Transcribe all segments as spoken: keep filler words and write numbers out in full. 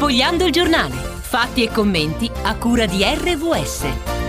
Sfogliando il giornale. Fatti e commenti a cura di R V S.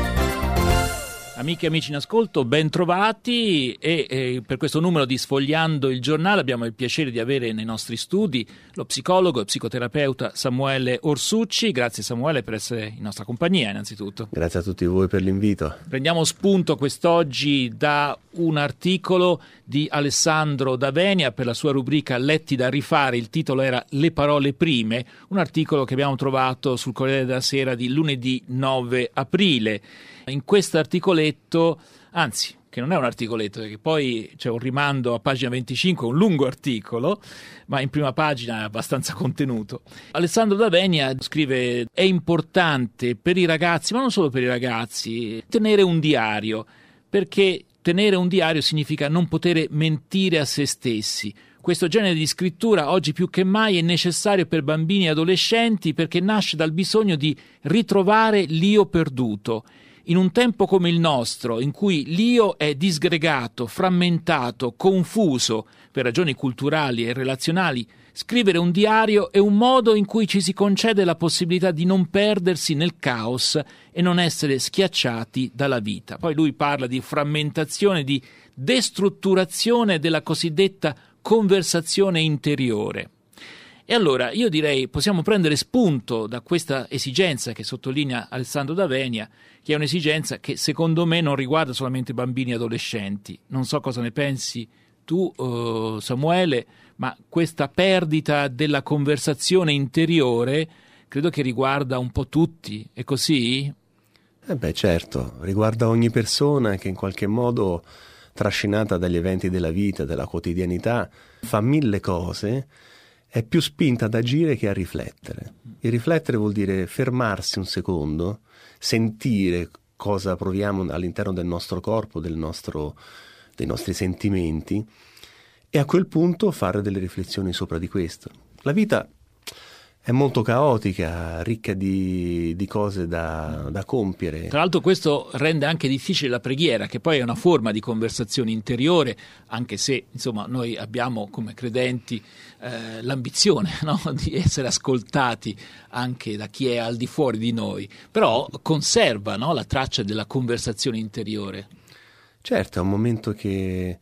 Amiche e amici in ascolto, ben trovati e eh, per questo numero di Sfogliando il giornale abbiamo il piacere di avere nei nostri studi lo psicologo e psicoterapeuta Samuele Orsucci. Grazie Samuele per essere in nostra compagnia innanzitutto. Grazie a tutti voi per l'invito. Prendiamo spunto quest'oggi da un articolo di Alessandro D'Avenia per la sua rubrica Letti da rifare. Il titolo era Le parole prime, un articolo che abbiamo trovato sul Corriere della Sera di lunedì nove aprile. In questo articoletto, anzi che non è un articoletto perché poi c'è un rimando a pagina venticinque, un lungo articolo, ma in prima pagina è abbastanza contenuto. Alessandro D'Avenia scrive: è importante per i ragazzi, ma non solo per i ragazzi, tenere un diario, perché tenere un diario significa non poter mentire a se stessi. Questo genere di scrittura oggi più che mai è necessario per bambini e adolescenti perché nasce dal bisogno di ritrovare l'io perduto. In un tempo come il nostro, in cui l'io è disgregato, frammentato, confuso per ragioni culturali e relazionali, scrivere un diario è un modo in cui ci si concede la possibilità di non perdersi nel caos e non essere schiacciati dalla vita. Poi lui parla di frammentazione, di destrutturazione della cosiddetta conversazione interiore. E allora io direi possiamo prendere spunto da questa esigenza che sottolinea Alessandro D'Avenia, che è un'esigenza che secondo me non riguarda solamente bambini e adolescenti. Non so cosa ne pensi tu, uh, Samuele, ma questa perdita della conversazione interiore credo che riguarda un po' tutti, è così? Eh beh, certo, riguarda ogni persona che in qualche modo, trascinata dagli eventi della vita, della quotidianità, fa mille cose, è più spinta ad agire che a riflettere. Il riflettere vuol dire fermarsi un secondo, sentire cosa proviamo all'interno del nostro corpo, del nostro, dei nostri sentimenti, e a quel punto fare delle riflessioni sopra di questo. La vita è molto caotica, ricca di, di cose da, da compiere. Tra l'altro questo rende anche difficile la preghiera, che poi è una forma di conversazione interiore, anche se insomma noi abbiamo come credenti eh, l'ambizione, no? di essere ascoltati anche da chi è al di fuori di noi, però conserva, no? la traccia della conversazione interiore. Certo, è un momento che...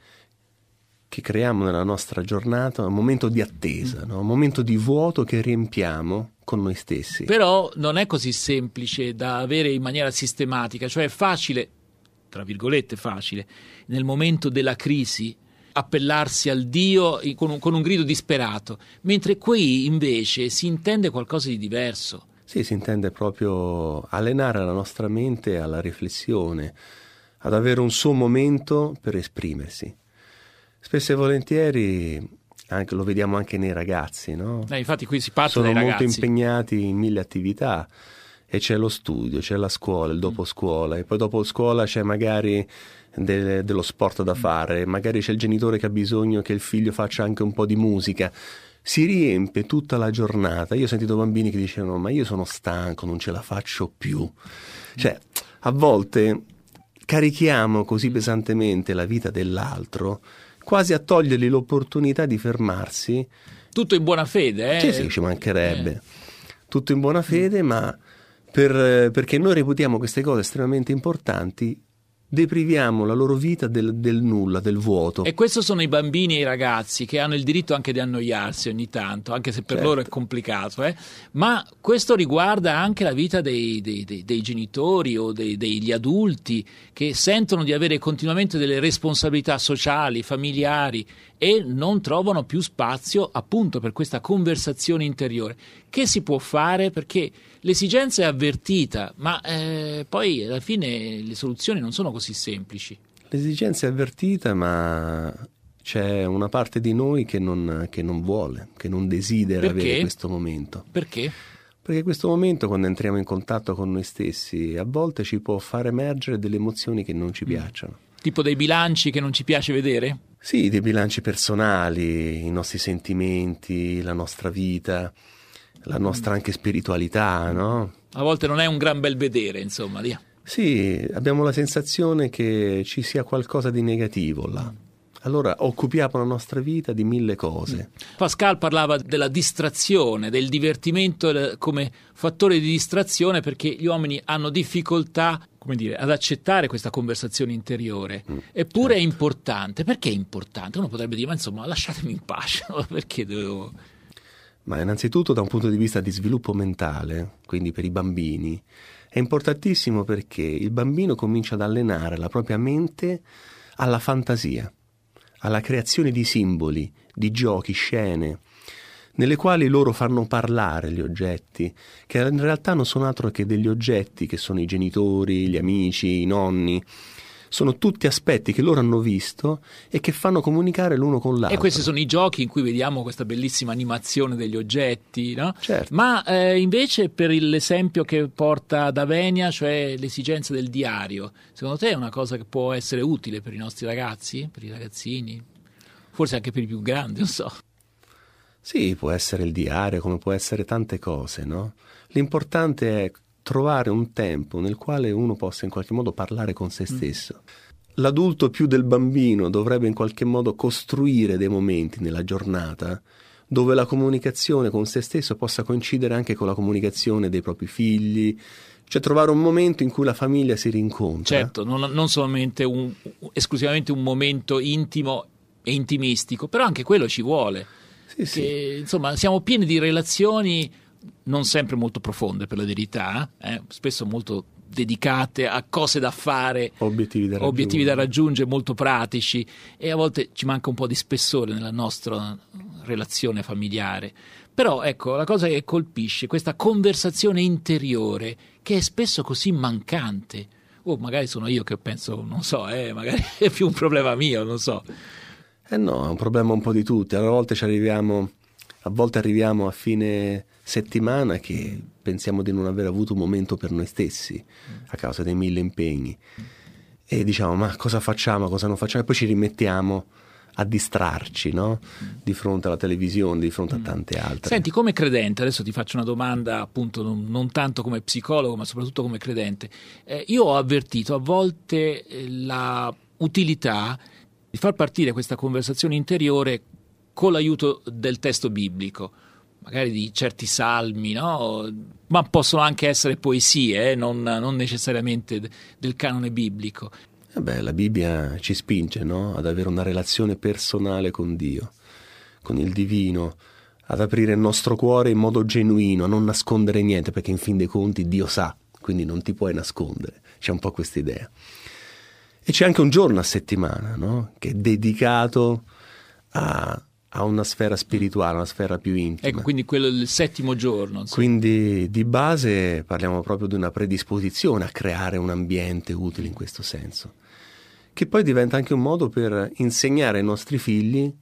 che creiamo nella nostra giornata, un momento di attesa, no? Un momento di vuoto che riempiamo con noi stessi. Però non è così semplice da avere in maniera sistematica, cioè è facile, tra virgolette facile, nel momento della crisi appellarsi al Dio con un, con un grido disperato, mentre qui invece si intende qualcosa di diverso. Sì, si intende proprio allenare la nostra mente alla riflessione, ad avere un suo momento per esprimersi. Spesso e volentieri anche, lo vediamo anche nei ragazzi, no? Eh, infatti qui si parte sono dai molto ragazzi. impegnati in mille attività e c'è lo studio, c'è la scuola, il dopo scuola e poi dopo scuola c'è magari de- dello sport da fare, magari c'è il genitore che ha bisogno che il figlio faccia anche un po' di musica. Si riempie tutta la giornata. Io ho sentito bambini che dicevano: ma io sono stanco, non ce la faccio più. Cioè, a volte carichiamo così pesantemente la vita dell'altro quasi a togliergli l'opportunità di fermarsi. Tutto in buona fede, eh? Sì, sì, ci mancherebbe. Eh. Tutto in buona fede, ma per, perché noi reputiamo queste cose estremamente importanti, depriviamo la loro vita del, del nulla, del vuoto. E questo sono i bambini e i ragazzi che hanno il diritto anche di annoiarsi ogni tanto, anche se per certo. loro è complicato, eh? Ma questo riguarda anche la vita dei, dei, dei, dei genitori o dei, degli adulti che sentono di avere continuamente delle responsabilità sociali, familiari e non trovano più spazio appunto per questa conversazione interiore. Che si può fare? Perché l'esigenza è avvertita, ma eh, poi alla fine le soluzioni non sono così semplici. L'esigenza è avvertita, ma c'è una parte di noi che non, che non vuole, che non desidera Perché? avere questo momento. Perché? Perché questo momento, quando entriamo in contatto con noi stessi, a volte ci può far emergere delle emozioni che non ci piacciono. Tipo dei bilanci che non ci piace vedere? Sì, dei bilanci personali, i nostri sentimenti, la nostra vita, la nostra anche spiritualità, no? A volte non è un gran bel vedere, insomma. Lì. Sì, abbiamo la sensazione che ci sia qualcosa di negativo là. allora occupiamo la nostra vita di mille cose. Pascal parlava della distrazione, del divertimento come fattore di distrazione, perché gli uomini hanno difficoltà, come dire, ad accettare questa conversazione interiore. Mm, Eppure certo. È importante. Perché è importante? Uno potrebbe dire, ma insomma, lasciatemi in pace, perché dovevo... Ma innanzitutto da un punto di vista di sviluppo mentale, quindi per i bambini, è importantissimo perché il bambino comincia ad allenare la propria mente alla fantasia, alla creazione di simboli, di giochi, scene, nelle quali loro fanno parlare gli oggetti, che in realtà non sono altro che degli oggetti che sono i genitori, gli amici, i nonni. Sono tutti aspetti che loro hanno visto e che fanno comunicare l'uno con l'altro. E questi sono i giochi in cui vediamo questa bellissima animazione degli oggetti, no? Certo. Ma eh, invece per l'esempio che porta Davenia, cioè l'esigenza del diario, secondo te è una cosa che può essere utile per i nostri ragazzi, per i ragazzini? Forse anche per i più grandi, non so. Sì, può essere il diario, come può essere tante cose, no? L'importante è trovare un tempo nel quale uno possa in qualche modo parlare con se stesso. L'adulto più del bambino dovrebbe in qualche modo costruire dei momenti nella giornata dove la comunicazione con se stesso possa coincidere anche con la comunicazione dei propri figli, cioè trovare un momento in cui la famiglia si rincontra. Certo, non, non solamente un, esclusivamente un momento intimo e intimistico, però anche quello ci vuole. Sì, sì. Che, insomma, siamo pieni di relazioni non sempre molto profonde, per la verità, eh? Spesso molto dedicate a cose da fare, obiettivi da, obiettivi da raggiungere, molto pratici, e a volte ci manca un po' di spessore nella nostra relazione familiare. Però ecco, la cosa che colpisce, questa conversazione interiore che è spesso così mancante. Oh, magari sono io che penso, non so, eh, magari è più un problema mio, non so. Eh no, è un problema un po' di tutti. A volte ci arriviamo, a volte arriviamo a fine settimana che pensiamo di non aver avuto un momento per noi stessi a causa dei mille impegni e diciamo ma cosa facciamo, cosa non facciamo, e poi ci rimettiamo a distrarci, no? Di fronte alla televisione, di fronte a tante altre. Senti, come credente, adesso ti faccio una domanda appunto non, non tanto come psicologo ma soprattutto come credente, eh, io ho avvertito a volte eh, la utilità di far partire questa conversazione interiore con l'aiuto del testo biblico, magari di certi salmi, no? Ma possono anche essere poesie, eh? non, non necessariamente del canone biblico. Eh beh, la Bibbia ci spinge, no? Ad avere una relazione personale con Dio, con il divino, ad aprire il nostro cuore in modo genuino, a non nascondere niente, perché in fin dei conti Dio sa, quindi non ti puoi nascondere. C'è un po' questa idea. E c'è anche un giorno a settimana, no? Che è dedicato a... a una sfera spirituale, una sfera più intima. Ecco, quindi quello del settimo giorno. Insomma. Quindi di base parliamo proprio di una predisposizione a creare un ambiente utile in questo senso, che poi diventa anche un modo per insegnare ai nostri figli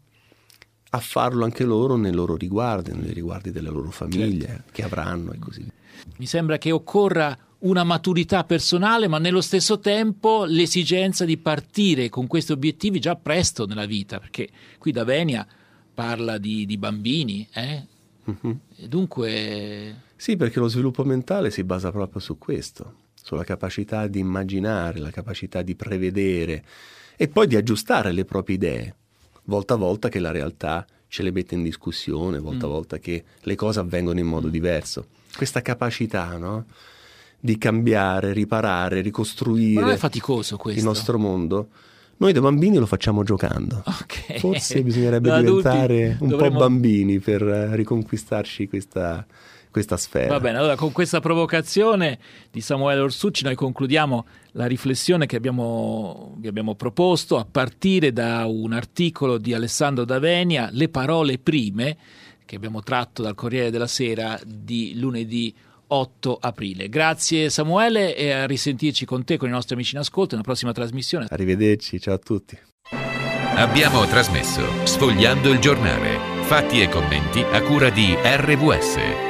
a farlo anche loro nei loro riguardi, nei riguardi delle loro famiglie, certo, che avranno e così via. Mi sembra che occorra una maturità personale, ma nello stesso tempo l'esigenza di partire con questi obiettivi già presto nella vita, perché qui Davenia parla di, di bambini, eh? Uh-huh. E dunque... Sì, perché lo sviluppo mentale si basa proprio su questo, sulla capacità di immaginare, la capacità di prevedere e poi di aggiustare le proprie idee, volta a volta che la realtà ce le mette in discussione, volta a volta che le cose avvengono in modo diverso. Questa capacità, no? Di cambiare, riparare, ricostruire. Ma non è faticoso questo? Il nostro mondo. Noi da bambini lo facciamo giocando. Okay. Forse bisognerebbe da diventare un dovremmo... po' bambini per riconquistarci questa, questa sfera. Va bene, allora con questa provocazione di Samuele Orsucci noi concludiamo la riflessione che abbiamo, vi abbiamo proposto a partire da un articolo di Alessandro Davenia, Le parole prime, che abbiamo tratto dal Corriere della Sera di lunedì otto aprile. Grazie Samuele e a risentirci con te, con i nostri amici in ascolto, nella prossima trasmissione. Arrivederci, ciao a tutti. Abbiamo trasmesso Sfogliando il giornale, fatti e commenti a cura di R W S.